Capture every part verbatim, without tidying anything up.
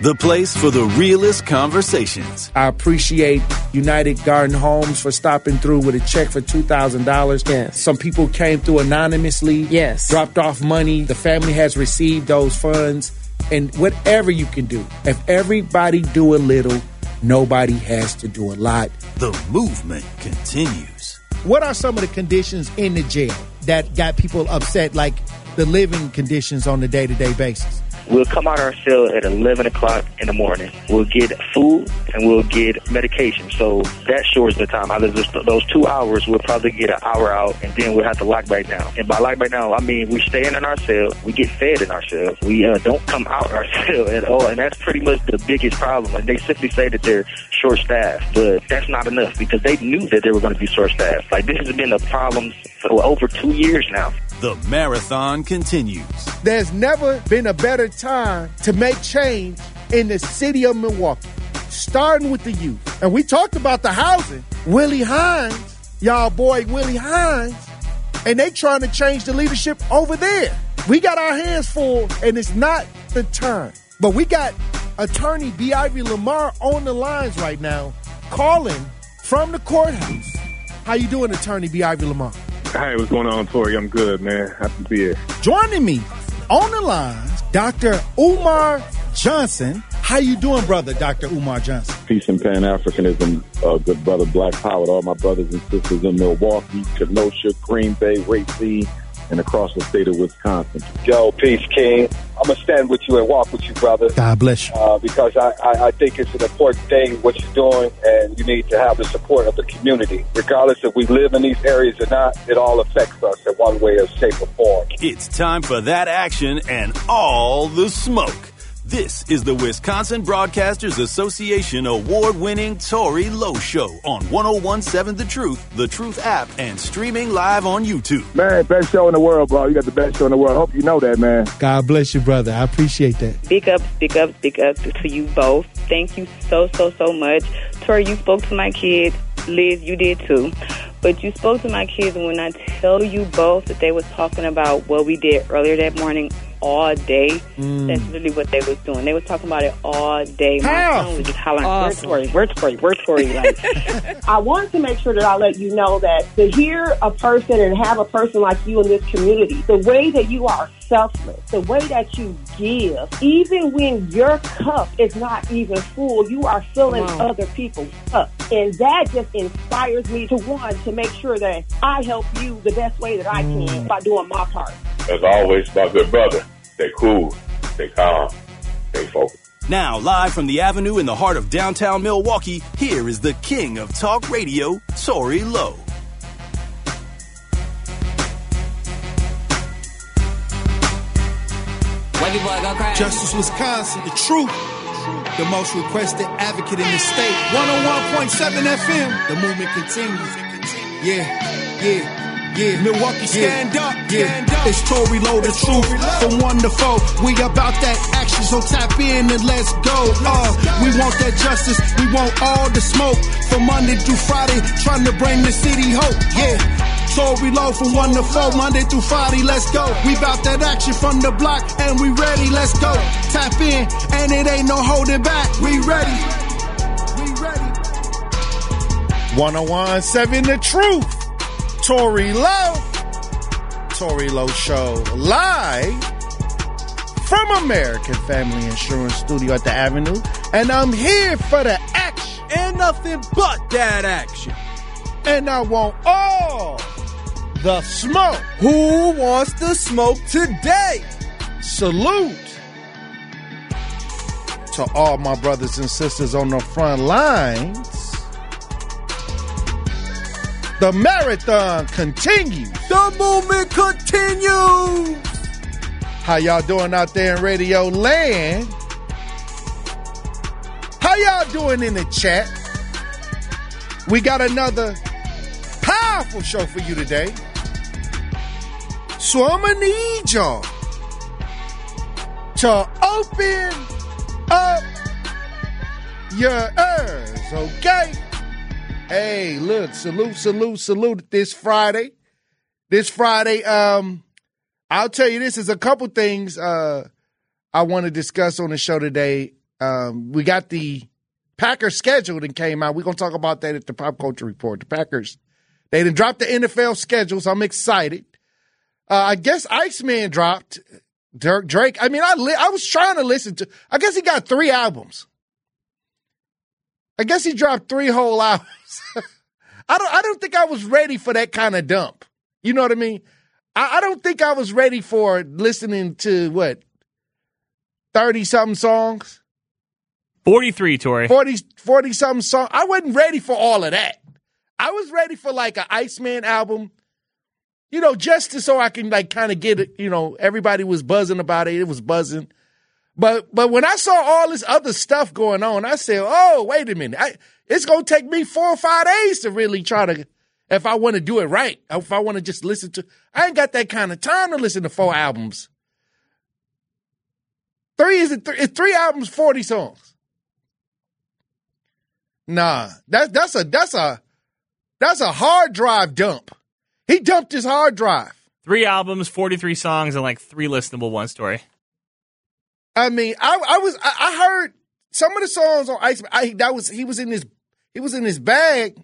the place for the realest conversations. I appreciate United Garden Homes for stopping through with a check for two thousand dollars. Yes. Some people came through anonymously, yes. dropped off money. The family has received those funds. And whatever you can do, if everybody do a little, nobody has to do a lot. The movement continues. What are some of the conditions in the jail that got people upset, like the living conditions on a day-to-day basis? We'll come out of our cell at eleven o'clock in the morning. We'll get food and we'll get medication. So that shortens the time. Out of those two hours, we'll probably get an hour out, and then we'll have to lock back down. And by lock back down, I mean we stay in our cell. We get fed in our cell. We uh, don't come out of our cell at all. And that's pretty much the biggest problem. And they simply say that they're short-staffed. But that's not enough because they knew that they were going to be short-staffed. Like, this has been a problem for over two years now. The marathon continues. There's never been a better time to make change in the city of Milwaukee, starting with the youth. And we talked about the housing. Willie Hines, y'all boy Willie Hines, and they trying to change the leadership over there. We got our hands full, and it's not the time. But we got attorney B. Ivy Lamar on the lines right now, calling from the courthouse. How you doing, attorney B. Ivy Lamar? Hey, what's going on, Tori? I'm good, man. Happy to be here. Joining me on the lines, Doctor Umar Johnson. How you doing, brother, Doctor Umar Johnson? Peace and Pan-Africanism, uh, good brother Black Power, all my brothers and sisters in Milwaukee, Kenosha, Green Bay, Racine, and across the state of Wisconsin. Yo, peace, King. I'm going to stand with you and walk with you, brother. God bless you. Uh, because I, I, I think it's an important thing what you're doing, and you need to have the support of the community. Regardless if we live in these areas or not, it all affects us in one way or shape or form. It's time for that action and all the smoke. This is the Wisconsin Broadcasters Association award-winning Tori Lowe Show on one oh one point seven The Truth, The Truth app, and streaming live on YouTube. Man, best show in the world, bro. You got the best show in the world. Hope you know that, man. God bless you, brother. I appreciate that. Big up, big up, big up to you both. Thank you so, so, so much. Tori, you spoke to my kids. Liz, you did too. But you spoke to my kids, and when I tell you both that they was talking about what we did earlier that morning all day, mm. that's really what they was doing. They was talking about it all day. My How? son was just hollering, Awesome. where's Tori, where's Tori, where's Tori? Like, I wanted to make sure that I let you know that to hear a person and have a person like you in this community, the way that you are selfless, the way that you give, even when your cup is not even full, you are filling other people's cup. And that just inspires me to, one, to make sure that I help you the best way that I can mm. by doing my part. As always, my good brother, stay cool, stay calm, stay focused. Now, live from the Avenue in the heart of downtown Milwaukee, here is the king of talk radio, Tori Lowe. Justice Wisconsin, the truth, the most requested advocate in the state. one oh one point seven F M, the movement continues. Yeah, yeah, yeah. Milwaukee, stand yeah, up, yeah. stand up. It's Tori Lowe, the truth, from one to four. We about that action, so tap in and let's go. Uh, we want that justice, we want all the smoke. From Monday through Friday, trying to bring the city hope. Yeah. Tori Lowe from one to four, Monday through Friday, let's go. We bout that action from the block, and we ready, let's go. Tap in, and it ain't no holding back. We ready. We ready. one oh one point seven The Truth. Tori Lowe. Tori Lowe Show live from American Family Insurance Studio at the Avenue. And I'm here for the action. And nothing but that action. And I want all the smoke. Who wants the smoke today? Salute to all my brothers and sisters on the front lines. The marathon continues. The movement continues. How y'all doing out there in radio land? How y'all doing in the chat? We got another powerful show for you today. So I'm going to need y'all to open up your ears, okay? Hey, look, salute, salute, salute this Friday. This Friday, um, I'll tell you this, is a couple things uh, I want to discuss on the show today. Um, we got the Packers schedule that came out. We're going to talk about that at the Pop Culture Report. The Packers, they done dropped the N F L schedule, so I'm excited. Uh, I guess Iceman dropped Dirk Drake. I mean, I li- I was trying to listen to, I guess he got three albums. I guess he dropped three whole albums. I don't I don't think I was ready for that kind of dump. You know what I mean? I, I don't think I was ready for listening to, what, thirty-something songs? forty-three, Tori. forty, forty-something songs. I wasn't ready for all of that. I was ready for, like, an Iceman album, you know, just to, so I can, like, kind of get it, you know, everybody was buzzing about it. It was buzzing. But but when I saw all this other stuff going on, I said, oh, wait a minute. I, it's going to take me four or five days to really try to, if I want to do it right, if I want to just listen to, I ain't got that kind of time to listen to four albums. Three is it? Th- it's three albums, forty songs. Nah, that's that's a that's a that's a hard drive dump. He dumped his hard drive. Three albums, forty-three songs, and like three listenable one story. I mean, I, I was I, I heard some of the songs on Ice. I that was he was in his he was in his bag.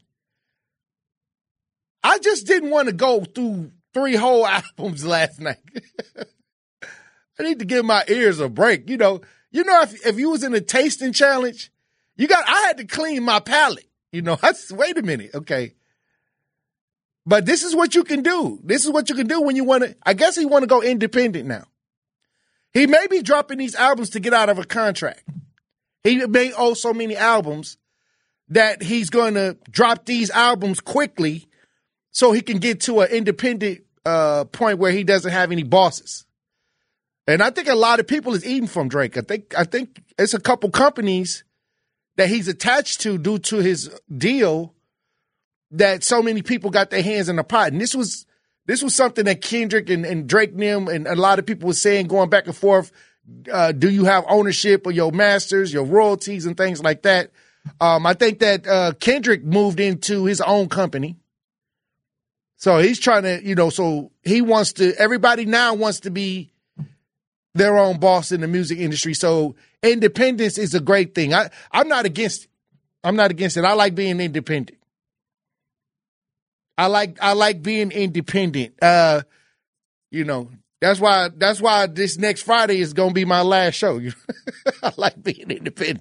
I just didn't want to go through three whole albums last night. I need to give my ears a break. You know, you know if if you was in a tasting challenge, you got I had to clean my palate. You know, I wait a minute, okay. But this is what you can do. This is what you can do when you want to. I guess he want to go independent now. He may be dropping these albums to get out of a contract. He may owe so many albums that he's going to drop these albums quickly so he can get to an independent uh, point where he doesn't have any bosses. And I think a lot of people is eating from Drake. I think I think it's a couple companies that he's attached to due to his deal that so many people got their hands in the pot. And this was This was something that Kendrick and, and Drake and them and a lot of people were saying going back and forth. Uh, do you have ownership of your masters, your royalties, and things like that? Um, I think that uh, Kendrick moved into his own company. So he's trying to, you know, so he wants to, everybody now wants to be their own boss in the music industry. So independence is a great thing. I, I'm not against it. I'm not against it. I like being independent. I like I like being independent. Uh, you know, that's why that's why this next Friday is gonna be my last show. I like being independent.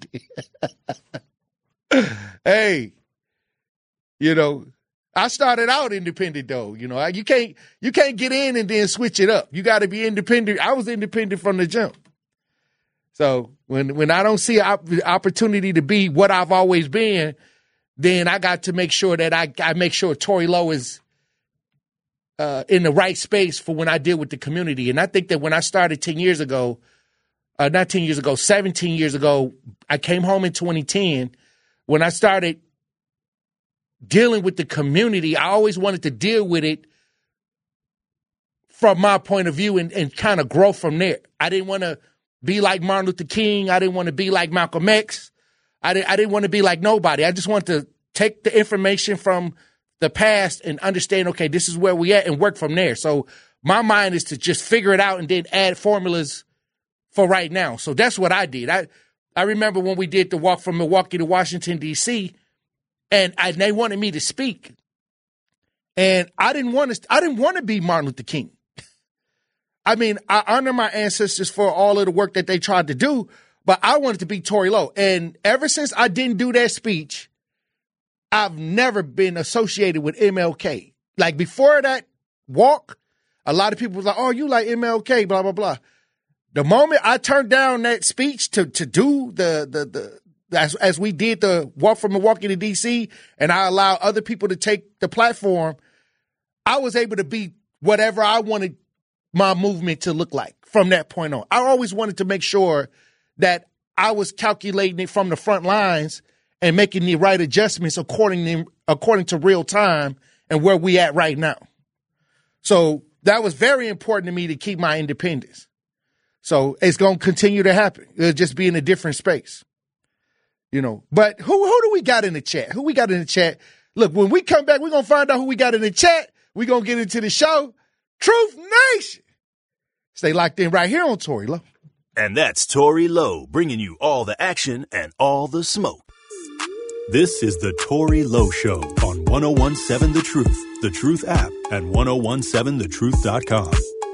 Hey, you know, I started out independent though. You know, you can't you can't get in and then switch it up. You got to be independent. I was independent from the jump. So when when I don't see an opportunity to be what I've always been, then I got to make sure that I, I make sure Tory Lowe is uh, in the right space for when I deal with the community. And I think that when I started ten years ago, uh, not ten years ago, seventeen years ago, I came home in twenty ten. When I started dealing with the community, I always wanted to deal with it from my point of view and, and kind of grow from there. I didn't want to be like Martin Luther King. I didn't want to be like Malcolm X. I didn't, I didn't want to be like nobody. I just wanted to take the information from the past and understand, okay, this is where we at and work from there. So my mind is to just figure it out and then add formulas for right now. So that's what I did. I, I remember when we did the walk from Milwaukee to Washington, D C, and, I, and they wanted me to speak. And I didn't want to, I didn't want to be Martin Luther King. I mean, I honor my ancestors for all of the work that they tried to do, but I wanted to be Tory Lowe. And ever since I didn't do that speech, I've never been associated with M L K. Like before that walk, a lot of people was like, oh, you like M L K, blah, blah, blah. The moment I turned down that speech to to do the, the, the as, as we did the walk from Milwaukee to D C, and I allowed other people to take the platform, I was able to be whatever I wanted my movement to look like from that point on. I always wanted to make sure that I was calculating it from the front lines and making the right adjustments according to, according to real time and where we at right now. So that was very important to me to keep my independence. So it's going to continue to happen. It'll just be in a different space, you know. But who who do we got in the chat? Who we got in the chat? Look, when we come back, we're going to find out who we got in the chat. We're going to get into the show. Truth Nation. Stay locked in right here on Tory Lowe. And that's Tory Lowe bringing you all the action and all the smoke. This is the Tory Lowe Show on one oh one seven The Truth, The Truth app, and ten seventeen the truth dot com.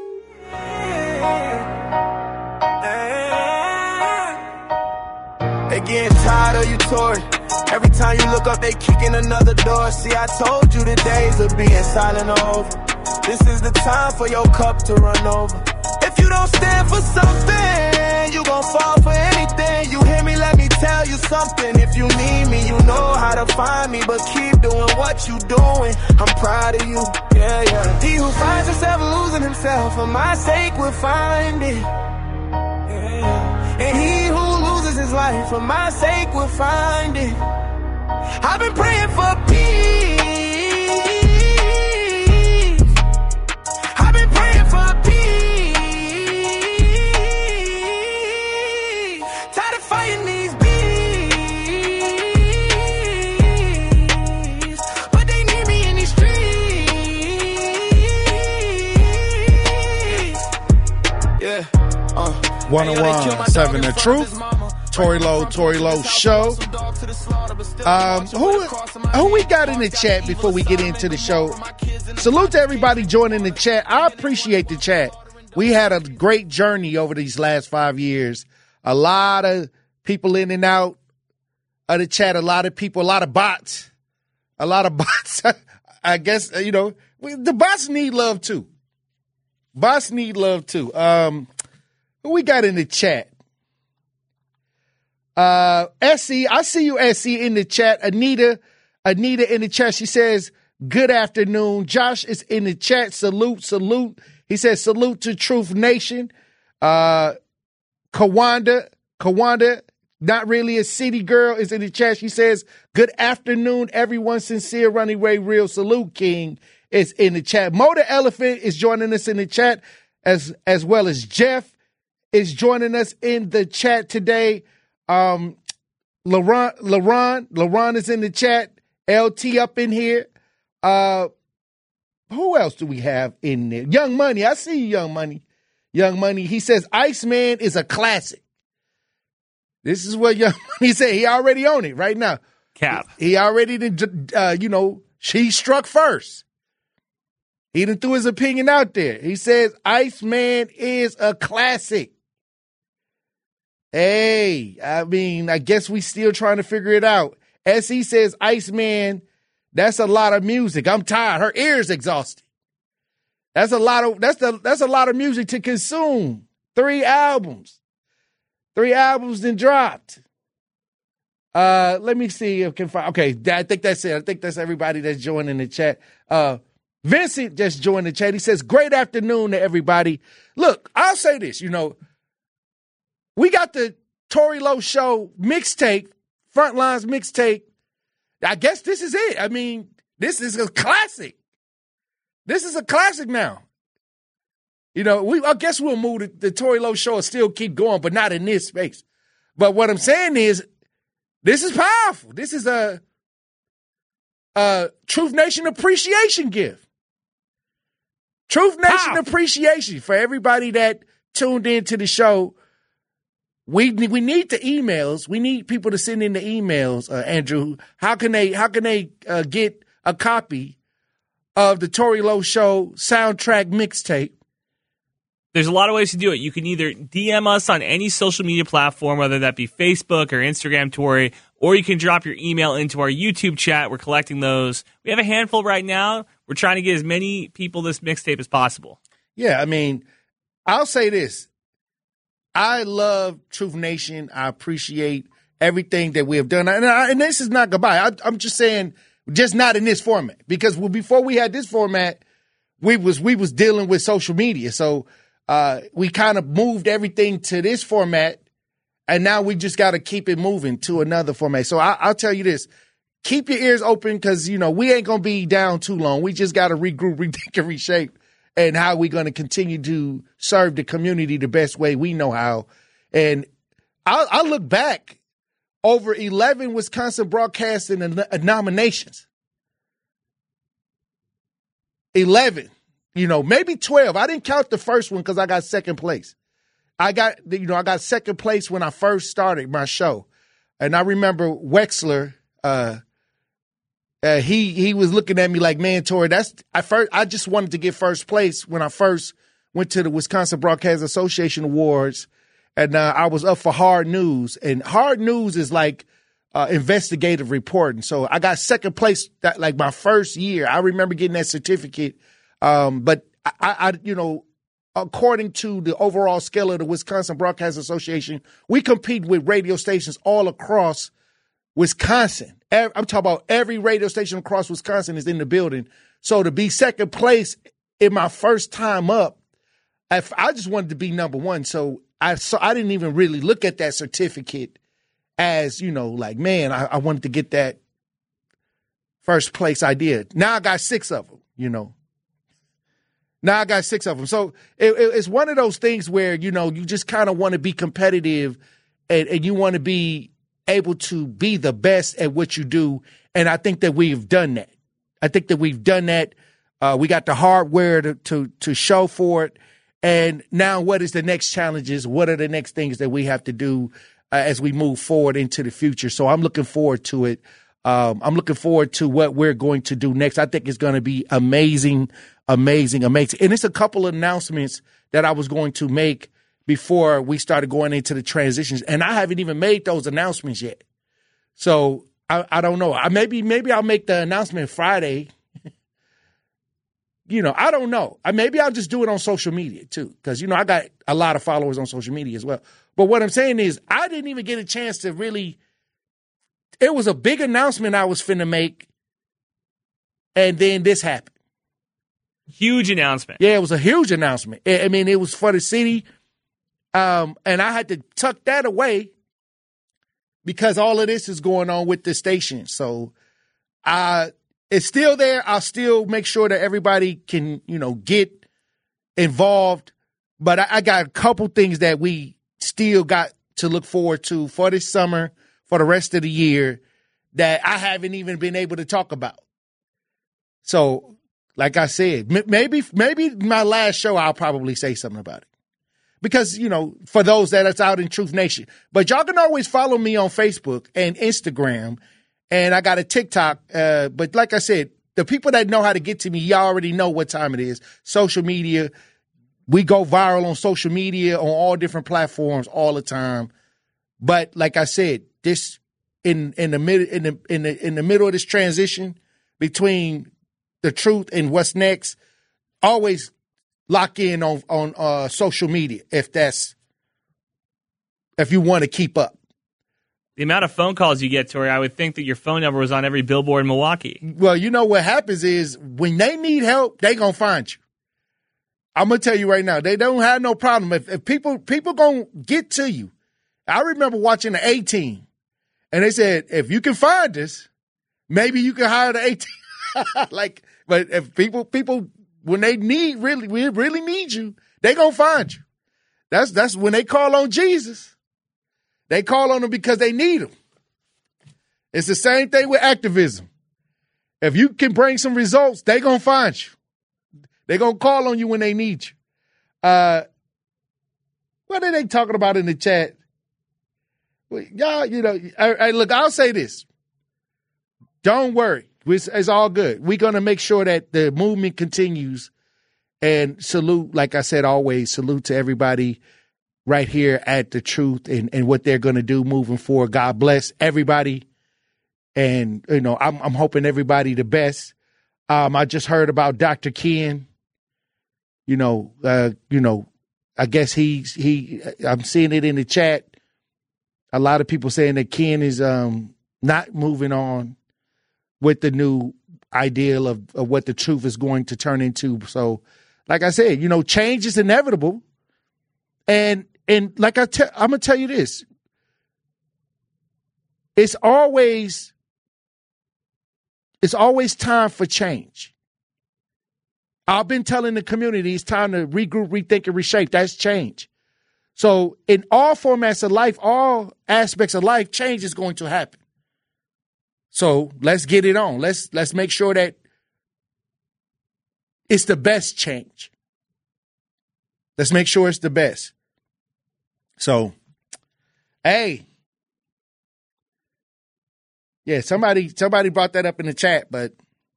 They getting tired of you, Tory. Every time you look up, they kicking another door. See, I told you the days of being silent are over. This is the time for your cup to run over. If you don't stand for something, you gon' fall for anything. You hear me? Let me tell you something. If you need me, you know how to find me. But keep doing what you doing. I'm proud of you. Yeah, yeah. He who finds himself losing himself for my sake will find it. Yeah, yeah. And he who loses his life for my sake will find it. I've been praying for peace. I've been praying for peace. Tired of fighting these bees, but they need me in these streets. Yeah. Uh. one oh one seven The Truth. Tory Lowe, Tory Lowe Show. Um, who, who we got in the chat before we get into the show? Salute to everybody joining the chat. I appreciate the chat. We had a great journey over these last five years. A lot of people in and out of the chat. A lot of people, a lot of bots. A lot of bots. I guess, you know, the bots need love too. Bots need love too. Um, who we got in the chat? Uh, S E, I see you, S E, in the chat. Anita, Anita in the chat. She says, good afternoon. Josh is in the chat. Salute, salute. He says, salute to Truth Nation. Uh, Kawanda, Kawanda, not really a city girl, is in the chat. She says, good afternoon, everyone. Sincere, Ronnie Ray, real salute, King is in the chat. Mo the Elephant is joining us in the chat, as, as well as Jeff is joining us in the chat today. Um, LaRon, LaRon, LaRon is in the chat. L T up in here. Uh, who else do we have in there? Young Money. I see you, Young Money. Young Money. He says, Iceman is a classic. This is what Young Money said. He already own it right now. Cap. He, he already did, uh, you know, she struck first. He done threw his opinion out there. He says, Iceman is a classic. Hey, I mean, I guess we still trying to figure it out. S E says, Iceman, that's a lot of music. I'm tired. Her ears exhausted. That's a lot of that's the that's a lot of music to consume. Three albums. Three albums then dropped. Uh, let me see if I can find. Okay, I think that's it. I think that's everybody that's joining the chat. Uh, Vincent just joined the chat. He says, great afternoon to everybody. Look, I'll say this, you know. We got the Tory Lowe Show mixtape, Frontlines mixtape. I guess this is it. I mean, this is a classic. This is a classic now. You know, we I guess we'll move the, the Tory Lowe Show and still keep going, but not in this space. But what I'm saying is, this is powerful. This is a, a Truth Nation appreciation gift. Truth Nation Pow. appreciation for everybody that tuned into the show. We we need the emails. We need people to send in the emails. Uh, Andrew, how can they how can they uh, get a copy of the Tory Lowe Show soundtrack mixtape? There's a lot of ways to do it. You can either D M us on any social media platform, whether that be Facebook or Instagram, Tory, or you can drop your email into our YouTube chat. We're collecting those. We have a handful right now. We're trying to get as many people this mixtape as possible. Yeah, I mean, I'll say this. I love Truth Nation. I appreciate everything that we have done. And, I, and this is not goodbye. I, I'm just saying, just not in this format. Because before we had this format, we was we was dealing with social media. So uh, we kind of moved everything to this format. And now we just got to keep it moving to another format. So I, I'll tell you this. Keep your ears open because, you know, we ain't going to be down too long. We just got to regroup, rethink, and reshape. And how we're going to continue to serve the community the best way we know how. And I, I look back over eleven Wisconsin broadcasting and nominations. eleven, you know, maybe twelve. I didn't count the first one because I got second place. I got, you know, I got second place when I first started my show. And I remember Wexler, uh, uh, he he was looking at me like, man, Tori, that's I first I just wanted to get first place when I first went to the Wisconsin Broadcast Association Awards, and uh, I was up for hard news. And hard news is like uh, investigative reporting. So I got second place that like my first year. I remember getting that certificate. Um, but I, I, you know, according to the overall scale of the Wisconsin Broadcast Association, we compete with radio stations all across Wisconsin. I'm talking about every radio station across Wisconsin is in the building. So to be second place in my first time up, I, I just wanted to be number one. So I so I didn't even really look at that certificate as, you know, like, man, I, I wanted to get that first place I did. Now I got six of them, you know. Now I got six of them. So it, it, it's one of those things where, you know, you just kind of want to be competitive and, and you want to be able to be the best at what you do. And I think that we've done that. I think that we've done that. Uh, we got the hardware to, to, to show for it. And now what is the next challenges? What are the next things that we have to do uh, as we move forward into the future? So I'm looking forward to it. Um, I'm looking forward to what we're going to do next. I think it's going to be amazing, amazing, amazing. And it's a couple of announcements that I was going to make before we started going into the transitions. And I haven't even made those announcements yet. So I, I don't know. I maybe maybe I'll make the announcement Friday. You know, I don't know. I, maybe I'll just do it on social media too, because, you know, I got a lot of followers on social media as well. But what I'm saying is I didn't even get a chance to really – it was a big announcement I was finna make, and then this happened. Huge announcement. Yeah, it was a huge announcement. I mean, it was for the city, um, and I had to tuck that away because all of this is going on with the station. So uh, it's still there. I'll still make sure that everybody can, you know, get involved. But I, I got a couple things that we still got to look forward to for this summer, for the rest of the year, that I haven't even been able to talk about. So, like I said, m- maybe maybe my last show I'll probably say something about it. Because, you know, for those that are out in Truth Nation. But y'all can always follow me on Facebook and Instagram. And I got a TikTok. Uh, but like I said, the people that know how to get to me, y'all already know what time it is. Social media. We go viral on social media, on all different platforms all the time. But like I said, this in in the mid in the in the in the middle of this transition between the truth and what's next, always lock in on on uh, social media if that's if you want to keep up. The amount of phone calls you get, Tori, I would think that your phone number was on every billboard in Milwaukee. Well, you know what happens is when they need help, they gonna find you. I'm gonna tell you right now, they don't have no problem. If, if people people gonna get to you. I remember watching the A-Team, and they said, if you can find us, maybe you can hire the A-Team. Like, but if people people when they need really we really need you, they gonna find you. That's that's when they call on Jesus. They call on him because they need him. It's the same thing with activism. If you can bring some results, they gonna find you. They gonna call on you when they need you. Uh, what are they talking about in the chat? Y'all, you know, I, I, look, I'll say this. Don't worry. It's, it's all good. We're going to make sure that the movement continues. And salute, like I said, always salute to everybody right here at The Truth and, and what they're going to do moving forward. God bless everybody. And, you know, I'm, I'm hoping everybody the best. Um, I just heard about Doctor Ken. You know, uh, you know, I guess he's, he, I'm seeing it in the chat. A lot of people saying that Ken is um, not moving on with the new ideal of, of what the truth is going to turn into. So, like I said, you know, change is inevitable. And and like I te- I'm going to tell you this. It's always, it's always time for change. I've been telling the community it's time to regroup, rethink, and reshape. That's change. So in all formats of life, all aspects of life, change is going to happen. So let's get it on. Let's let's make sure that it's the best change. Let's make sure it's the best. So, hey. Yeah, somebody somebody brought that up in the chat, but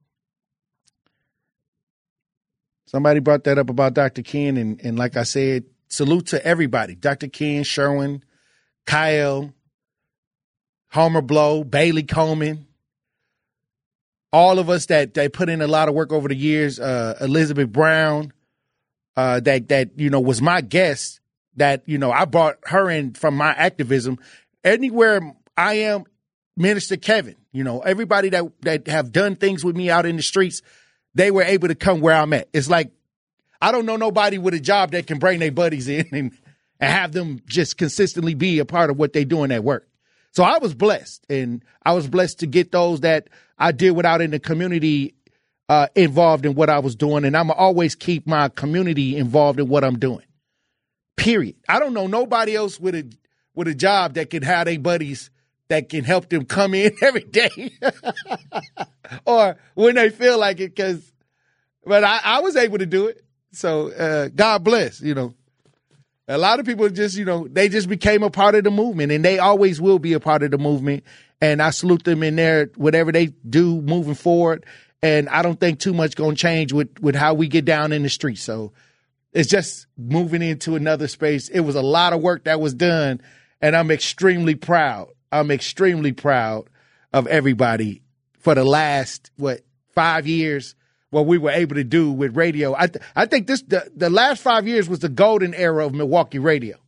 somebody brought that up about Doctor Ken, and, and like I said, salute to everybody. Doctor Ken, Sherwin, Kyle, Homer Blow, Bailey Coleman, all of us that, that put in a lot of work over the years, uh, Elizabeth Brown, uh, that, that, you know, was my guest, that, you know, I brought her in from my activism. Anywhere I am, Minister Kevin, you know, everybody that, that have done things with me out in the streets, they were able to come where I'm at. It's like, I don't know nobody with a job that can bring their buddies in and, and have them just consistently be a part of what they doing at work. So I was blessed, and I was blessed to get those that I deal with out in the community uh, involved in what I was doing. And I'm going to always keep my community involved in what I'm doing, period. I don't know nobody else with a, with a job that can have their buddies that can help them come in every day or when they feel like it. Cause, but I, I was able to do it. So, uh, God bless, you know, a lot of people just, you know, they just became a part of the movement, and they always will be a part of the movement. And I salute them in there, whatever they do moving forward. And I don't think too much going to change with, with how we get down in the street. So it's just moving into another space. It was a lot of work that was done, and I'm extremely proud. I'm extremely proud of everybody for the last, what, five years, what we were able to do with radio. I th- I think this the, the last five years was the golden era of Milwaukee radio.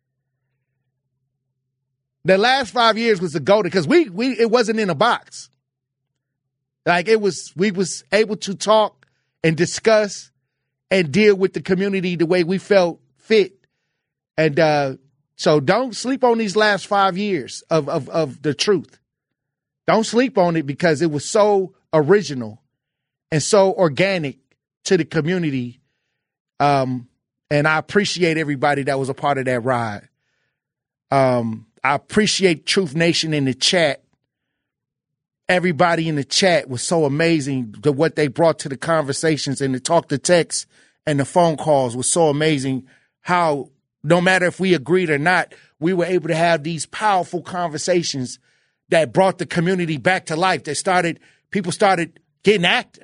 The last five years was the golden, because we we it wasn't in a box. Like it was, we was able to talk and discuss and deal with the community the way we felt fit. And uh So don't sleep on these last five years of, of, of the truth. Don't sleep on it, because it was so original and so organic to the community. Um, and I appreciate everybody that was a part of that ride. Um, I appreciate Truth Nation in the chat. Everybody in the chat was so amazing. The, what they brought to the conversations, and the talk to text and the phone calls was so amazing. How no matter if we agreed or not, we were able to have these powerful conversations that brought the community back to life, that started, people started getting active.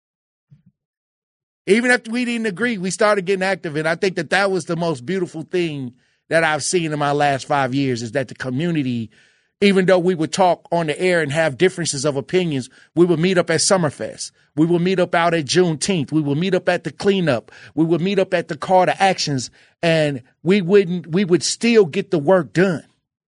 Even after we didn't agree, we started getting active. And I think that that was the most beautiful thing that I've seen in my last five years is that the community, even though we would talk on the air and have differences of opinions, we would meet up at Summerfest. We would meet up out at Juneteenth. We would meet up at the cleanup. We would meet up at the call to actions, and we wouldn't, we would still get the work done.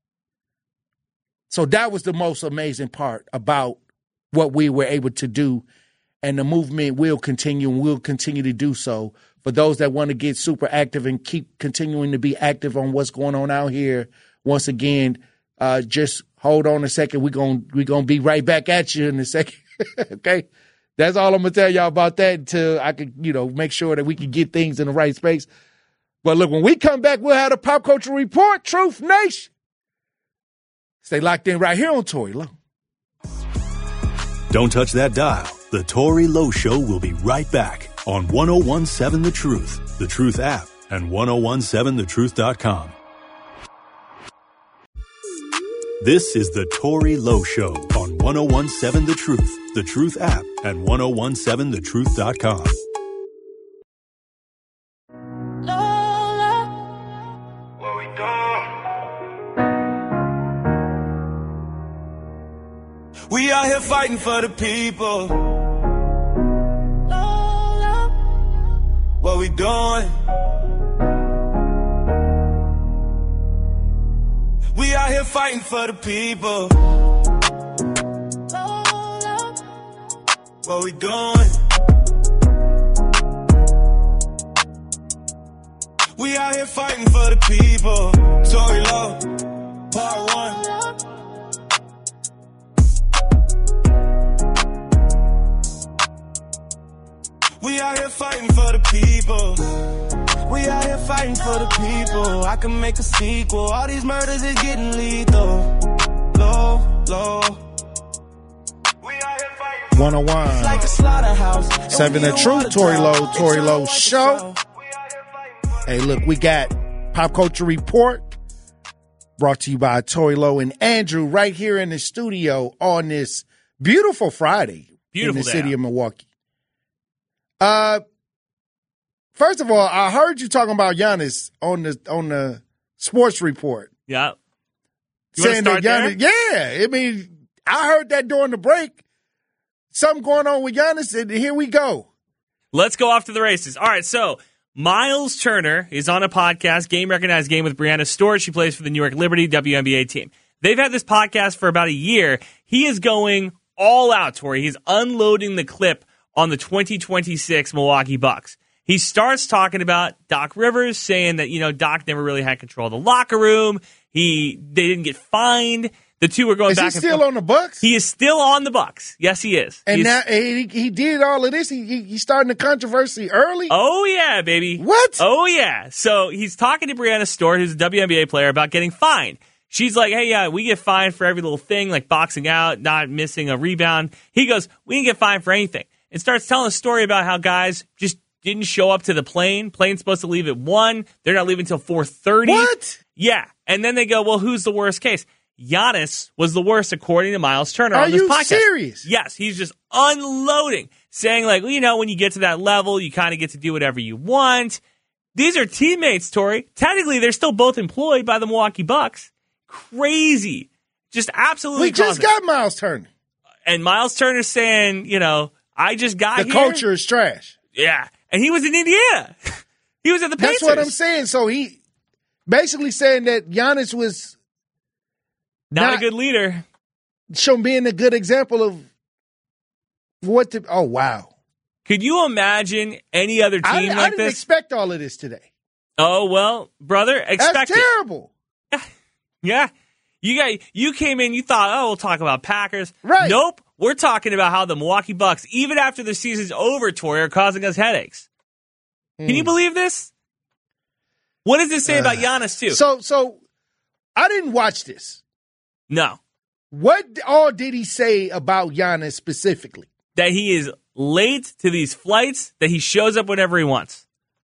So that was the most amazing part about what we were able to do. And the movement will continue, and will continue to do so. For those that want to get super active and keep continuing to be active on what's going on out here, once again, uh, just hold on a second. We're going we're gonna be right back at you in a second. Okay? That's all I'm going to tell y'all about that until I can, you know, make sure that we can get things in the right space. But look, when we come back, we'll have a Pop Culture Report, Truth Nation. Stay locked in right here on Tory Lowe. Don't touch that dial. The Tory Lowe Show will be right back on one oh one seven The Truth, The Truth app, and ten seventeen the truth dot com. This is the Tory Lowe Show on ten seventeen The Truth, The Truth app, and ten seventeen the truth dot com. We out here fighting for the people. What we doing? We out here fighting for the people. What we doing? We out here fighting for the people. Tory Lowe, part one. We out here fighting for the people. We out here fighting for the people. I can make a sequel. All these murders is getting lethal. Low, low. We out here fighting. one oh one. Like a slaughterhouse. Seven The Truth, Tory Lowe, Tory Lowe Show. Hey, look, we got Pop Culture Report. Brought to you by Tory Lowe and Andrew right here in the studio on this beautiful Friday Beautiful in the day city out. of Milwaukee. Uh, first of all, I heard you talking about Giannis on the on the sports report. Yeah. You want to saying start that there? Giannis, yeah, I mean, I heard that during the break. Something going on with Giannis, and here we go. Let's go off to the races. All right, so Miles Turner is on a podcast, Game Recognized Game with Brianna Stewart. She plays for the New York Liberty W N B A team. They've had this podcast for about a year. He is going all out, Tori. He's unloading the clip on the twenty twenty-six Milwaukee Bucks. He starts talking about Doc Rivers, saying that, you know, Doc never really had control of the locker room. He They didn't get fined. The two are going is back he and still forth. on the Bucks? He is still on the Bucks. Yes, he is. And He's- now he, he did all of this. He, he, he starting the controversy early. Oh, yeah, baby. What? Oh, yeah. So he's talking to Brianna Stewart, who's a W N B A player, about getting fined. She's like, hey, yeah, we get fined for every little thing, like boxing out, not missing a rebound. He goes, we didn't get fined for anything. And starts telling a story about how guys just didn't show up to the plane. Plane's supposed to leave at one. They're not leaving until four thirty. What? Yeah. And then they go, well, who's the worst case? Giannis was the worst, according to Miles Turner Are on this you podcast. serious? Yes, he's just unloading, saying like, well, you know, when you get to that level, you kind of get to do whatever you want. These are teammates, Tori. Technically, they're still both employed by the Milwaukee Bucks. Crazy. Just absolutely We just cosmic. got Miles Turner. And Miles Turner saying, you know, I just got The here. culture is trash. Yeah. And he was in Indiana. He was at the Pacers. That's what I'm saying. So he basically saying that Giannis was Not, not- a good leader. showing being a good example of what to. Oh wow! Could you imagine any other team I, like I didn't this? expect all of this today. Oh, well, brother, expect That's it. terrible. Yeah. You got you came in, you thought, oh, we'll talk about Packers. Right. Nope. We're talking about how the Milwaukee Bucks, even after the season's over, Tori, are causing us headaches. Can you believe this? What does this say about Giannis, too? So, so I didn't watch this. No. What all did he say about Giannis specifically? That he is late to these flights, that he shows up whenever he wants.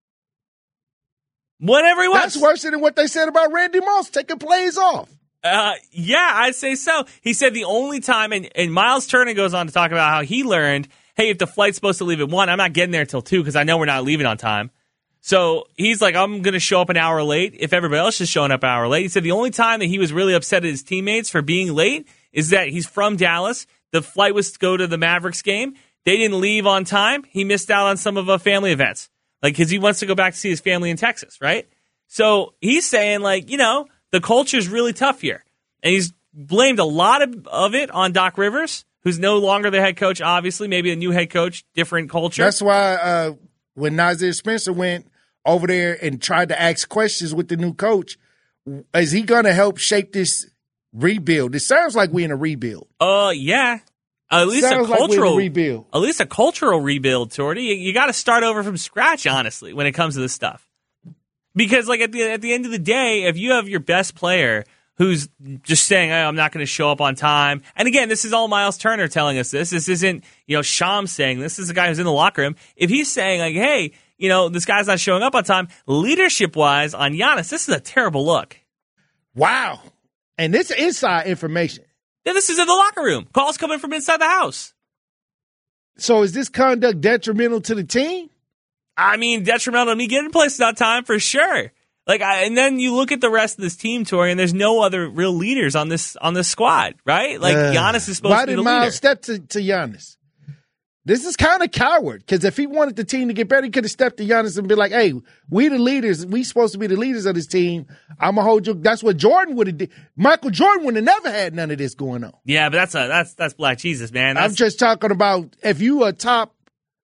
Whenever he wants. That's worse than what they said about Randy Moss taking plays off. Uh, yeah, I'd say so. He said the only time, and, and Miles Turner goes on to talk about how he learned, hey, if the flight's supposed to leave at one, I'm not getting there till two because I know we're not leaving on time. So he's like, I'm going to show up an hour late if everybody else is showing up an hour late. He said the only time that he was really upset at his teammates for being late is that he's from Dallas. The flight was to go to the Mavericks game. They didn't leave on time. He missed out on some of the family events, like because he wants to go back to see his family in Texas, right? So he's saying, like, you know, the culture is really tough here. And he's blamed a lot of, of it on Doc Rivers, who's no longer the head coach, obviously. Maybe a new head coach, different culture. That's why uh, when Nasir Spencer went over there and tried to ask questions with the new coach, is he going to help shape this rebuild? It sounds like we're in a rebuild. Uh, yeah. At least Sounds a like we're in a cultural rebuild. At least a cultural rebuild, Torty. You, you got to start over from scratch, honestly, when it comes to this stuff. Because, like, at the at the end of the day, if you have your best player who's just saying, oh, I'm not going to show up on time. And again, this is all Miles Turner telling us this. This isn't, you know, Shams saying this. This is a guy who's in the locker room. If he's saying, like, hey, you know, this guy's not showing up on time, leadership-wise on Giannis, this is a terrible look. Wow. And this is inside information. Yeah, this is in the locker room. Calls coming from inside the house. So is this conduct detrimental to the team? I mean, detrimental to me getting places on time for sure. Like, I, and then you look at the rest of this team, Tori, and there's no other real leaders on this on this squad, right? Like, Uh, Giannis is supposed why to be did the Miles leader. step to, to Giannis? This is kind of coward, because if he wanted the team to get better, he could have stepped to Giannis and been like, hey, we the leaders. We supposed to be the leaders of this team. I'm going to hold you. That's what Jordan would have did. Michael Jordan would have never had none of this going on. Yeah, but that's a that's that's Black Jesus, man. That's, I'm just talking about if you a top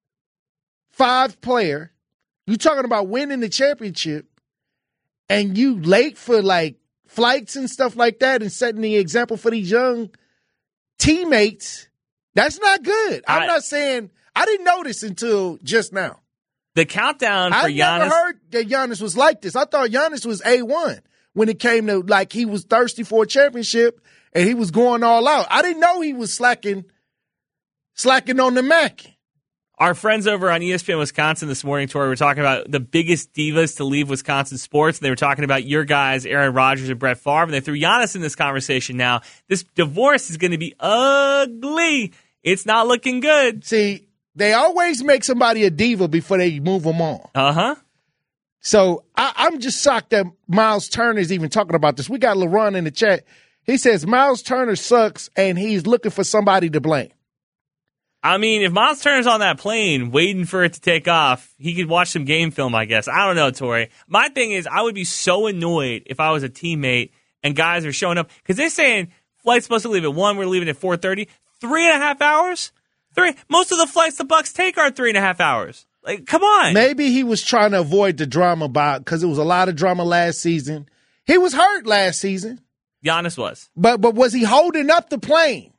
five player, you talking about winning the championship, and you late for like flights and stuff like that and setting the example for these young teammates. That's not good. I'm I- not saying I didn't know this until just now. the countdown for I Giannis. never heard that Giannis was like this. I thought Giannis was A one when it came to like he was thirsty for a championship and he was going all out. I didn't know he was slacking slacking on the Mac. Our friends over on E S P N Wisconsin this morning, Tori, were talking about the biggest divas to leave Wisconsin sports. And they were talking about your guys, Aaron Rodgers and Brett Favre. And they threw Giannis in this conversation now. This divorce is going to be ugly. It's not looking good. See, they always make somebody a diva before they move them on. Uh-huh. So I, I'm just shocked that Miles Turner is even talking about this. We got LaRon in the chat. He says Miles Turner sucks, and he's looking for somebody to blame. I mean, if Miles Turner's on that plane waiting for it to take off, he could watch some game film, I guess. I don't know, Tori. My thing is, I would be so annoyed if I was a teammate and guys are showing up. Because they're saying flight's supposed to leave at one, we're leaving at four thirty. Three and a half hours? Three. Most of the flights the Bucks take are three and a half hours. Like, come on. Maybe he was trying to avoid the drama because it was a lot of drama last season. He was hurt last season. Giannis was. But but was he holding up the plane?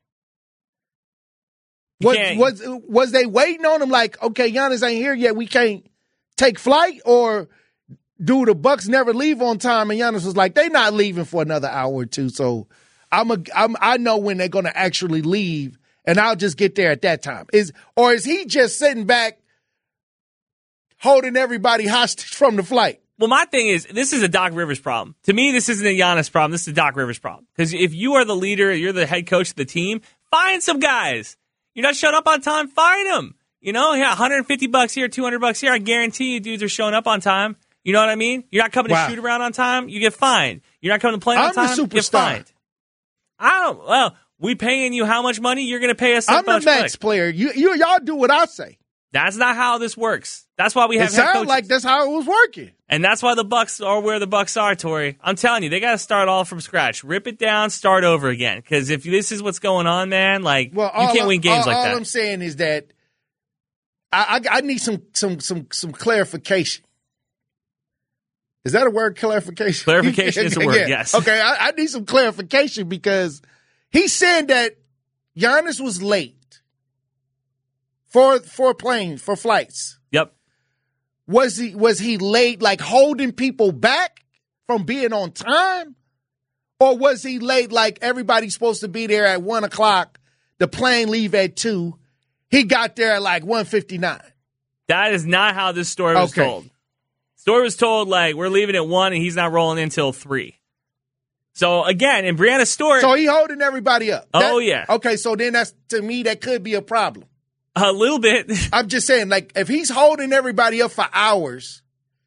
Was, was was they waiting on him like, okay, Giannis ain't here yet, we can't take flight? Or do the Bucks never leave on time? And Giannis was like, they not leaving for another hour or two, so I'm a, I'm, I know when they're going to actually leave, and I'll just get there at that time. Is Or is he just sitting back holding everybody hostage from the flight? Well, my thing is, this is a Doc Rivers problem. To me, this isn't a Giannis problem. This is a Doc Rivers problem. Because if you are the leader, you're the head coach of the team, find some guys. You're not showing up on time, find them. You know, yeah, one hundred fifty bucks here, two hundred bucks here. I guarantee you dudes are showing up on time. You know what I mean? You're not coming wow. to shoot around on time, you get fined. You're not coming to play on I'm time, the you get superstar. fined. I don't, well, we paying you how much money? You're going to pay us some I'm the max player. You, you, y'all do what I say. That's not how this works. That's why we have it head coaches. sounds like that's how it was working. And that's why the Bucks are where the Bucks are, Tori. I'm telling you, they got to start all from scratch. Rip it down, start over again. Because if this is what's going on, man, like, well, you can't I, win games all, like all that. All I'm saying is that I, I, I need some, some, some, some clarification. Is that a word, clarification? Clarification is a word, yeah. yes. Okay, I, I need some clarification because he's saying that Giannis was late for for planes, for flights. Yep. Was he was he late, like holding people back from being on time? Or was he late like everybody's supposed to be there at one o'clock, the plane leave at two, he got there at like one fifty-nine? That is not how this story was okay. told. Story was told like we're leaving at one and he's not rolling in until three. So again, in Brianna's story, so he holding everybody up. Oh that, yeah. Okay, so then that's to me that could be a problem. A little bit. I'm just saying, like if he's holding everybody up for hours,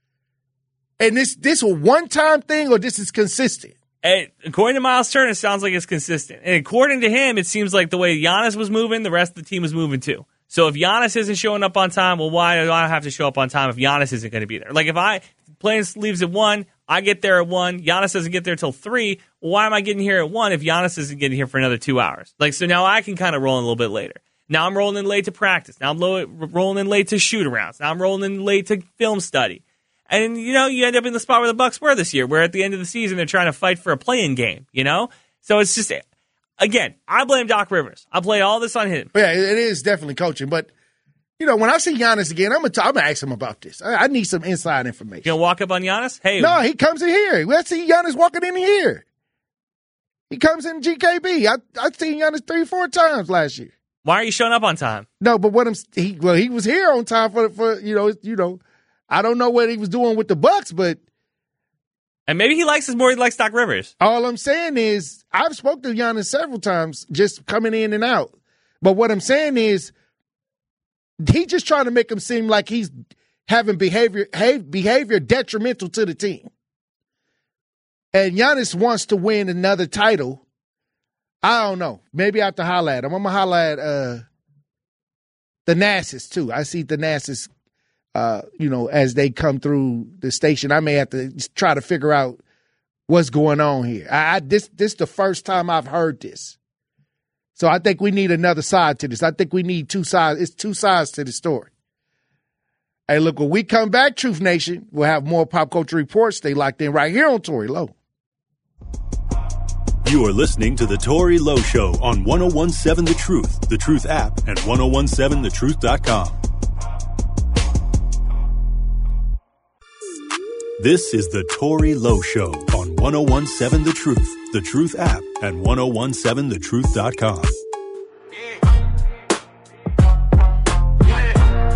and this this a one time thing or this is consistent. And according to Miles Turner, it sounds like it's consistent. And according to him, it seems like the way Giannis was moving, the rest of the team was moving too. So if Giannis isn't showing up on time, well, why do I have to show up on time if Giannis isn't going to be there? Like if I plane leaves at one, I get there at one, Giannis doesn't get there till three. Well, why am I getting here at one if Giannis isn't getting here for another two hours? Like so now I can kind of roll in a little bit later. Now I'm rolling in late to practice. Now I'm low, rolling in late to shoot arounds. Now I'm rolling in late to film study. And, you know, you end up in the spot where the Bucks were this year, where at the end of the season they're trying to fight for a play-in game, you know? So it's just, again, I blame Doc Rivers. I play all this on him. Yeah, it is definitely coaching. But, you know, when I see Giannis again, I'm going to I'm gonna ask him about this. I, I need some inside information. You going to walk up on Giannis? Hey. No, he comes in here. Let's see Giannis walking in here. He comes in G K B. I, I've seen Giannis three, four times last year. Why are you showing up on time? No, but what I'm he well, he was here on time for for you know you know, I don't know what he was doing with the Bucks, but and maybe he likes us more. He likes Doc Rivers. All I'm saying is I've spoken to Giannis several times, just coming in and out. But what I'm saying is he just trying to make him seem like he's having behavior behavior detrimental to the team. And Giannis wants to win another title. I don't know. Maybe I have to holler at him. I'm going to holler at uh, the Nassus, too. I see the Nassus, uh, you know, as they come through the station. I may have to try to figure out what's going on here. I, I This this is the first time I've heard this. So I think we need another side to this. I think we need two sides. It's two sides to the story. Hey, look, when we come back, Truth Nation, we'll have more Pop Culture Reports. Stay locked in right here on Tory Lowe. You are listening to The Tory Lowe Show on one oh one seven The Truth, The Truth app, and ten seventeen the truth dot com. This is The Tory Lowe Show on ten seventeen The Truth, The Truth app, and ten seventeen the truth dot com.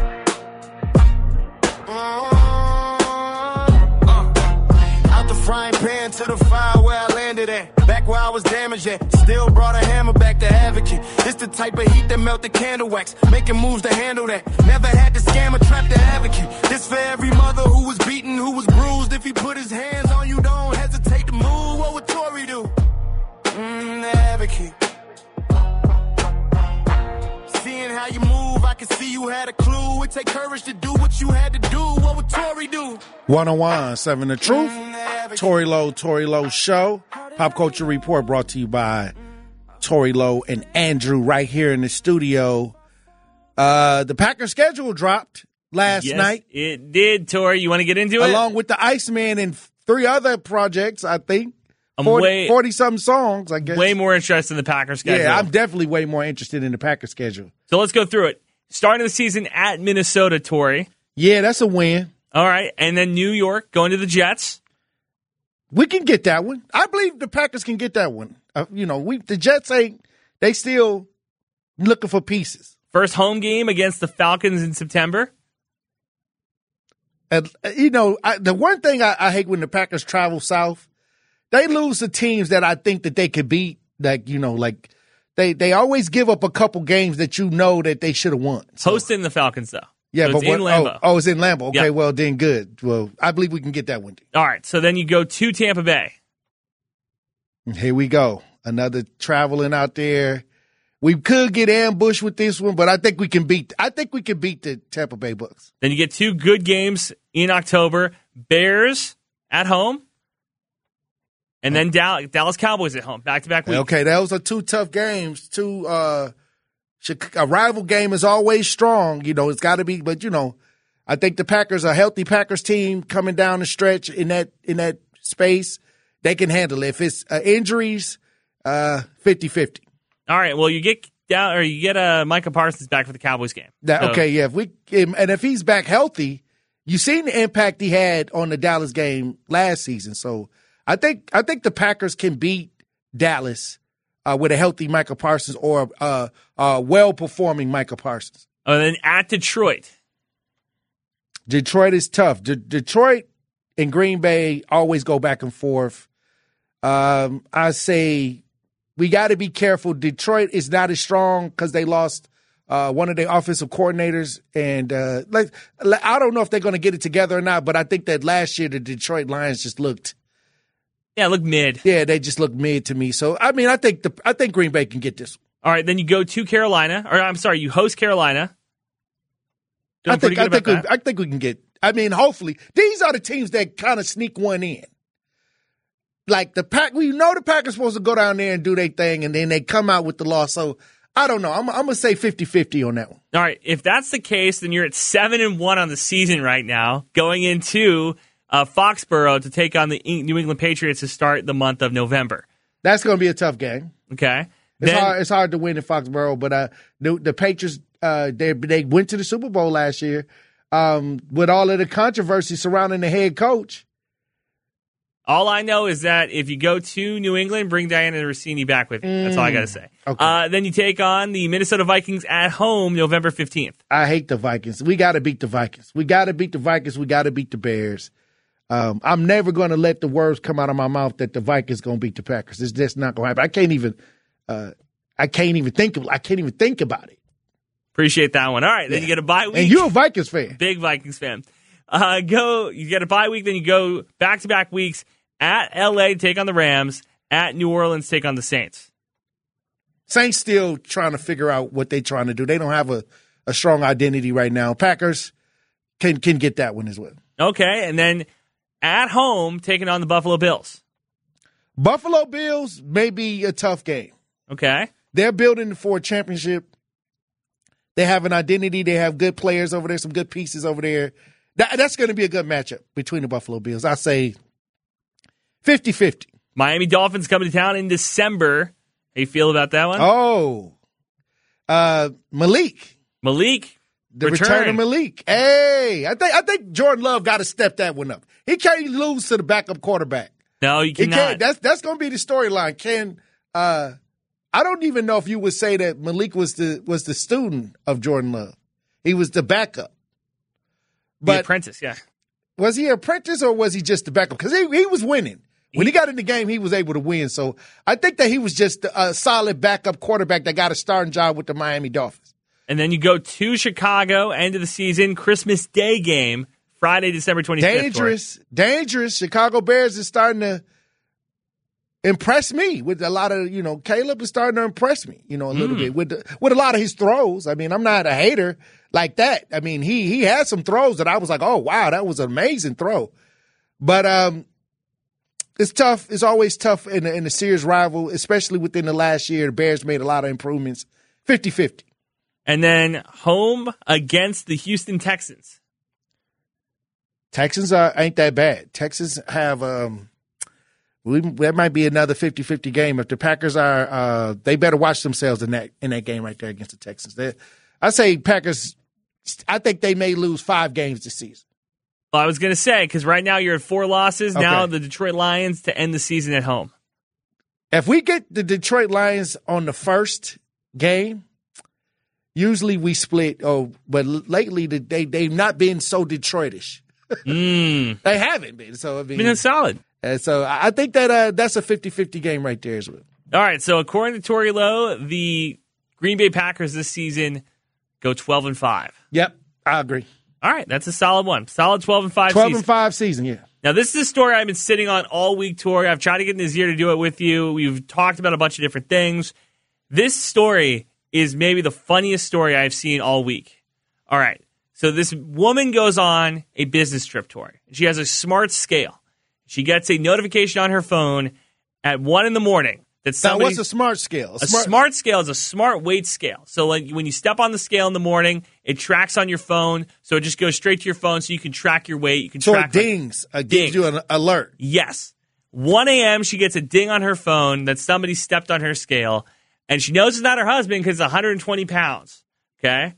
Japan to the fire where I landed at. Back where I was damaged at. Still brought a hammer back to advocate. It's the type of heat that melt the candle wax. Making moves to handle that. Never had to scam or trap the advocate. This for every mother who was beaten, who was bruised. If he put his hands on you, don't hesitate to move. What would Tory do? Mmm, the advocate. Seeing how you move, I can see you had a clue. It take courage to do what you had to do. What would Tory do? one oh one point seven The Truth. Tory Lowe, Tory Lowe Show. Pop Culture Report brought to you by Tory Lowe and Andrew right here in the studio. Uh, the Packers schedule dropped last yes, night. It did, Tory. You want to get into it? Along with the Iceman and three other projects, I think. I'm forty, way, forty-something songs, I guess. Way more interested in the Packers schedule. Yeah, I'm definitely way more interested in the Packers schedule. So let's go through it. Starting the season at Minnesota, Tory. Yeah, that's a win. All right. And then New York, going to the Jets. We can get that one. I believe the Packers can get that one. Uh, you know, we the Jets ain't, they still looking for pieces. First home game against the Falcons in September. And, you know, I, the one thing I, I hate when the Packers travel south, they lose to teams that I think that they could beat. Like, you know, like they, they always give up a couple games that you know that they should have won. So. Hosting the Falcons, though. Yeah, so but it's what, in Lambeau. Oh, oh, it's in Lambeau. Okay, yep. Well, then good. Well, I believe we can get that one. All right, so then you go to Tampa Bay. Here we go. Another traveling out there. We could get ambushed with this one, but I think we can beat. I think we can beat the Tampa Bay Bucks. Then you get two good games in October: Bears at home, and then Dallas, Dallas Cowboys at home. Back to back weeks. Okay, those are two tough games. Two uh, a rival game is always strong. You know, it's got to be. But you know, I think the Packers, a healthy Packers team coming down the stretch in that in that space, they can handle it. If it's uh, injuries, uh, fifty-fifty. All right. Well, you get down, or you get uh, Micah Parsons back for the Cowboys game. That, so. Okay, yeah. If we and if he's back healthy, you've seen the impact he had on the Dallas game last season. So I think I think the Packers can beat Dallas uh, with a healthy Micah Parsons or uh, uh, well performing Micah Parsons. Oh, and then at Detroit. Detroit is tough. De- Detroit and Green Bay always go back and forth. Um, I say. We got to be careful. Detroit is not as strong because they lost uh, one of their offensive coordinators, and uh, like I don't know if they're going to get it together or not. But I think that last year the Detroit Lions just looked, yeah, look mid. Yeah, they just looked mid to me. So I mean, I think the I think Green Bay can get this. All right, then you go to Carolina, or I'm sorry, you host Carolina. Doing I think I think we, that. I think we can get. I mean, hopefully, these are the teams that kind of sneak one in. Like the Pack, we know the Packers supposed to go down there and do their thing, and then they come out with the loss. So I don't know. I'm, I'm gonna say fifty-fifty on that one. All right, if that's the case, then you're at seven and one on the season right now, going into uh, Foxborough to take on the New England Patriots to start the month of November. That's gonna be a tough game. Okay, it's then, hard. It's hard to win in Foxborough, but uh, the, the Patriots uh, they they went to the Super Bowl last year um, with all of the controversy surrounding the head coach. All I know is that if you go to New England, bring Diana Rossini back with you. That's all I got to say. Okay. Uh, then you take on the Minnesota Vikings at home November fifteenth. I hate the Vikings. We got to beat the Vikings. We got to beat the Vikings. We got to beat the Bears. Um, I'm never going to let the words come out of my mouth that the Vikings going to beat the Packers. It's just not going to happen. I can't even uh, I can't even think of I can't even think about it. Appreciate that one. All right, then yeah. you get a bye week. And you're a Vikings fan. Big Vikings fan. Uh, go. You get a bye week, then you go back-to-back weeks. At L A, take on the Rams. At New Orleans, take on the Saints. Saints still trying to figure out what they're trying to do. They don't have a, a strong identity right now. Packers can can get that one as well. Okay, and then at home, taking on the Buffalo Bills. Buffalo Bills may be a tough game. Okay. They're building for a championship. They have an identity. They have good players over there, some good pieces over there. That, that's going to be a good matchup between the Buffalo Bills. I say fifty-fifty. Miami Dolphins coming to town in December. How you feel about that one? Oh, uh, Malik. Malik. The return. return of Malik. Hey, I think I think Jordan Love got to step that one up. He can't lose to the backup quarterback. No, you cannot. He can't. That's that's going to be the storyline. Can uh, I don't even know if you would say that Malik was the was the student of Jordan Love. He was the backup. But, the but apprentice, yeah. Was he an apprentice or was he just the backup? Because he he was winning. When he got in the game, he was able to win. So I think that he was just a solid backup quarterback that got a starting job with the Miami Dolphins. And then you go to Chicago, end of the season, Christmas Day game, Friday, December twenty-fifth. Dangerous, Tori. dangerous. Chicago Bears is starting to impress me with a lot of, you know, Caleb is starting to impress me, you know, a little mm. bit with the, with a lot of his throws. I mean, I'm not a hater like that. I mean, he he had some throws that I was like, oh, wow, that was an amazing throw. But um, it's tough. It's always tough in a, in a serious rival, especially within the last year. The Bears made a lot of improvements, fifty-fifty. And then home against the Houston Texans. Texans are, ain't that bad. Texans have um, we, that might be another fifty-fifty game. If the Packers are, uh, they better watch themselves in that in that game right there against the Texans. They, I say Packers. I think they may lose five games this season. Well, I was going to say, because right now you're at four losses. Okay. Now the Detroit Lions to end the season at home. If we get the Detroit Lions on the first game, usually we split. Oh, but lately they they've not been so Detroitish. mm. They haven't been. So I mean, been solid. And so I think that uh, that's a fifty-fifty game right there as well. All right. So according to Tori Lowe, the Green Bay Packers this season go twelve and five. Yep, I agree. All right, that's a solid one. Solid twelve and five twelve season. and five season, yeah. Now, this is a story I've been sitting on all week, Tori. I've tried to get in his ear to do it with you. We've talked about a bunch of different things. This story is maybe the funniest story I've seen all week. All right, so this woman goes on a business trip, Tori. She has a smart scale. She gets a notification on her phone at one in the morning. That now, what's a smart scale? A smart, a smart scale is a smart weight scale. So like when you step on the scale in the morning, it tracks on your phone. So it just goes straight to your phone so you can track your weight. You can so track it dings. Like, it gives you an alert. Yes. one a.m. she gets a ding on her phone that somebody stepped on her scale. And she knows it's not her husband because it's one hundred twenty pounds. Okay?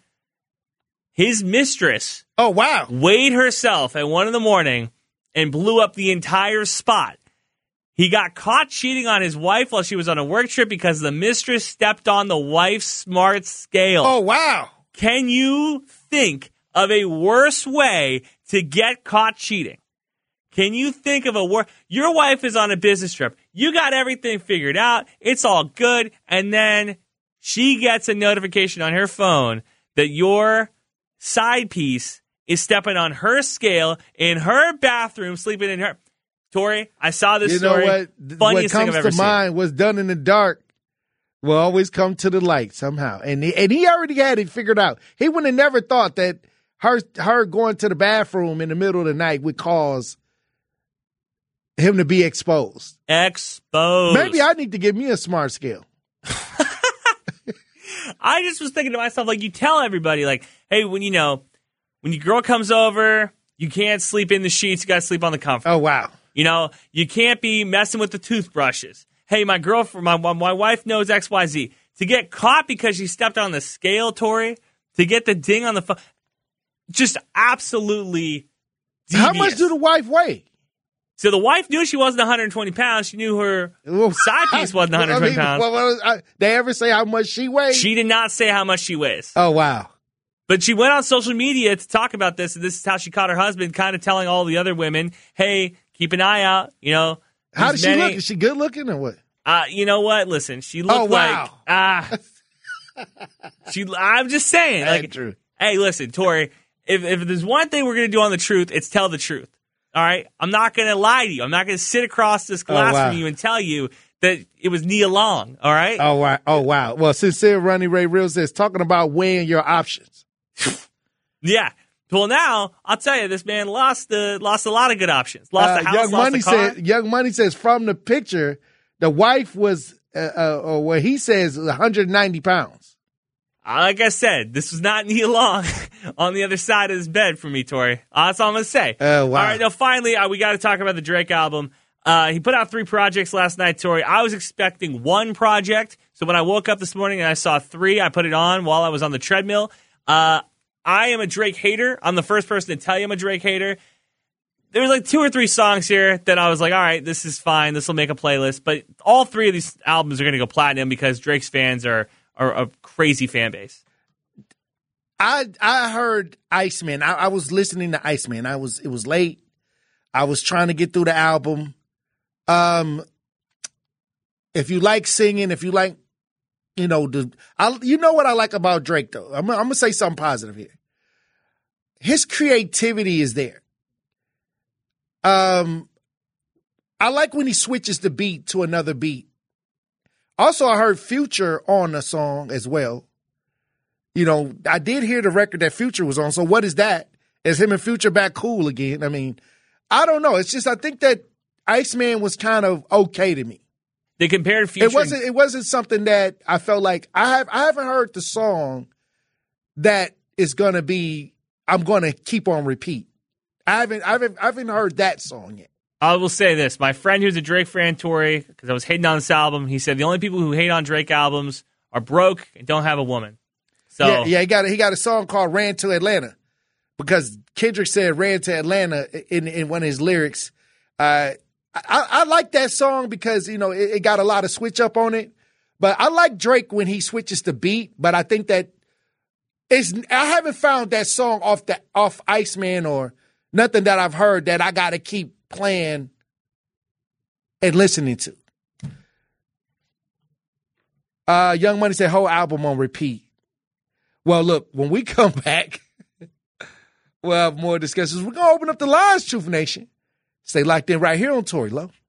His mistress oh wow weighed herself at one in the morning and blew up the entire spot. He got caught cheating on his wife while she was on a work trip because the mistress stepped on the wife's smart scale. Oh, wow. Can you think of a worse way to get caught cheating? Can you think of a worse? Your wife is on a business trip. You got everything figured out. It's all good. And then she gets a notification on her phone that your side piece is stepping on her scale in her bathroom, sleeping in her... Tori, I saw this you story. Know what? Funniest what thing I've ever comes to mind, seen. what's done in the dark will always come to the light somehow. And he, and he already had it figured out. He would have never thought that her her going to the bathroom in the middle of the night would cause him to be exposed. Exposed. Maybe I need to give me a smart scale. I just was thinking to myself, like, you tell everybody, like, hey, when you know, when your girl comes over, you can't sleep in the sheets, you got to sleep on the comfort. Oh, wow. You know, you can't be messing with the toothbrushes. Hey, my girlfriend, my, my wife knows X Y Z. To get caught because she stepped on the scale, Tori, to get the ding on the phone, just absolutely devious. How much do the wife weigh? So the wife knew she wasn't one hundred twenty pounds. She knew her side piece wasn't one hundred twenty I mean, pounds. Well, well, I, they ever say how much she weighs? She did not say how much she weighs. Oh, wow. But she went on social media to talk about this, and this is how she caught her husband, kind of telling all the other women, hey, keep an eye out, you know. How does she look? Is she good looking or what? Uh, you know what? Listen, she looked oh, wow. like ah. Uh, she. I'm just saying, That's like, true. Hey, listen, Tori. If if there's one thing we're gonna do on The Truth, it's tell the truth. All right, I'm not gonna lie to you. I'm not gonna sit across this glass oh, wow. from you and tell you that it was Nia Long. All right. Oh wow. Oh wow. Well, Sincere Ronnie Ray Real says talking about weighing your options. Yeah. Well, now I'll tell you, this man lost the lost a lot of good options. Lost uh, the house, Young lost Money the car. said. Young Money says from the picture, the wife was, uh, uh, or what he says, one hundred ninety pounds. Like I said, this was not Nia Long on the other side of his bed for me, Tori. Uh, that's all I'm gonna say. Oh wow! All right, now finally, uh, we got to talk about the Drake album. Uh, he put out three projects last night, Tori. I was expecting one project, so when I woke up this morning and I saw three, I put it on while I was on the treadmill. Uh, I am a Drake hater. I'm the first person to tell you I'm a Drake hater. There was like two or three songs here that I was like, all right, this is fine. This will make a playlist. But all three of these albums are going to go platinum because Drake's fans are, are a crazy fan base. I I heard Iceman. I, I was listening to Iceman. I was it was late. I was trying to get through the album. Um, if you like singing, if you like, you know, the, I, you know what I like about Drake, though? I'm, I'm going to say something positive here. His creativity is there. Um, I like when he switches the beat to another beat. Also, I heard Future on the song as well. You know, I did hear the record that Future was on. So what is that? Is him and Future back cool again? I mean, I don't know. It's just I think that Iceman was kind of okay to me. They compared Future. It wasn't. It wasn't something that I felt like I have. I haven't heard the song that is gonna be. I'm gonna keep on repeat. I haven't. I haven't. I haven't heard that song yet. I will say this. My friend who's a Drake fan, Tori, because I was hating on this album, he said the only people who hate on Drake albums are broke and don't have a woman. So yeah, yeah, he got a, he got a song called "Ran to Atlanta" because Kendrick said "Ran to Atlanta" in in one of his lyrics. Uh, I, I like that song because you know it, it got a lot of switch up on it. But I like Drake when he switches the beat. But I think that it's I haven't found that song off the off Iceman or nothing that I've heard that I got to keep playing and listening to. Uh, Young Money said whole album on repeat. Well, look, when we come back, we'll have more discussions. We're going to open up the lines, Truth Nation. Stay locked in right here on Tory Lowe.